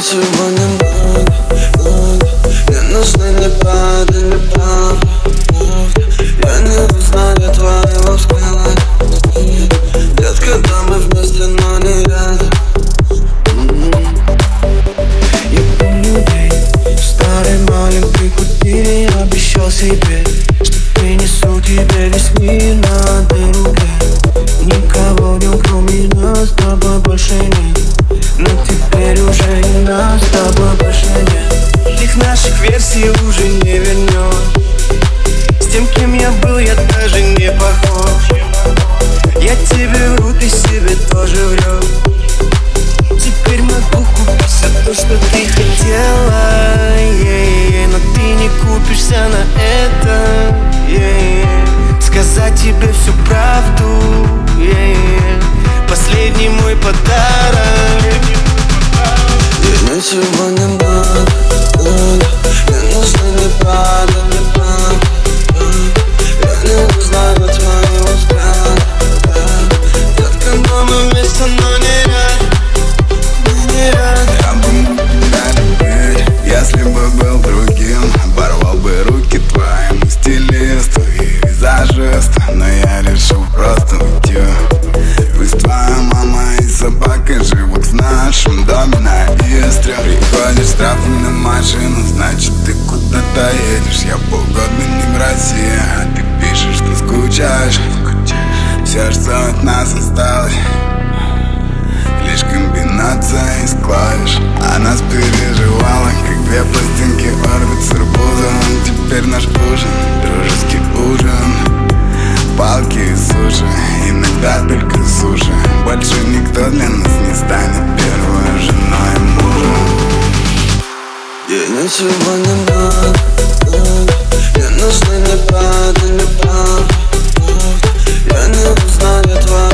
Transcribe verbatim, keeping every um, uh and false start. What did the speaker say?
сегодня много, много. Мне нужны не правда, не правда. Я не узнаю твоего взгляда. Детка, да мы вместе, но не рядом. Я помню день в старой маленькой квартире. Я обещал себе, что принесу тебе весь мир на одной руке. Никого не кроме нас, с тобой больше нет. Но теперь уже и нас с тобой больше нет. Их наших версий уже не вернешь. С тем, кем я был, я даже не похож. Я тебе вру, ты себе тоже врешь. Теперь могу купить все то, что ты хотела, yeah, но ты не купишься на это, yeah. Сказать тебе всю правду, yeah. Последний мой подарок. Мне сегодня много, много. Мне нужны не правда, не правда. Я не узнаю твоего взгляда. Детка, но мы вместе, но не рядом, не рядом. Я бы мог тебя любить, если бы был другим. Порвал бы руки твоим стилисту и визажист, но я решил просто уйти. Пусть твоя мама и собака живут в нашем доме на Истре. Приходишь в штрафную машину, значит ты куда-то едешь. Я полгода не в России, а ты пишешь, что скучаешь. Все, что от нас осталось, лишь комбинация из клавиш. А нас переживала, как две пластинки орбит с арбузом. Теперь наш ужин, дружеский ужин. Палки и суши, иногда только суши. Больше никто для нас не станет первой женой и мужем. Мне сегодня много, много. Мне нужны не правда, не правда. Я не узнаю твоего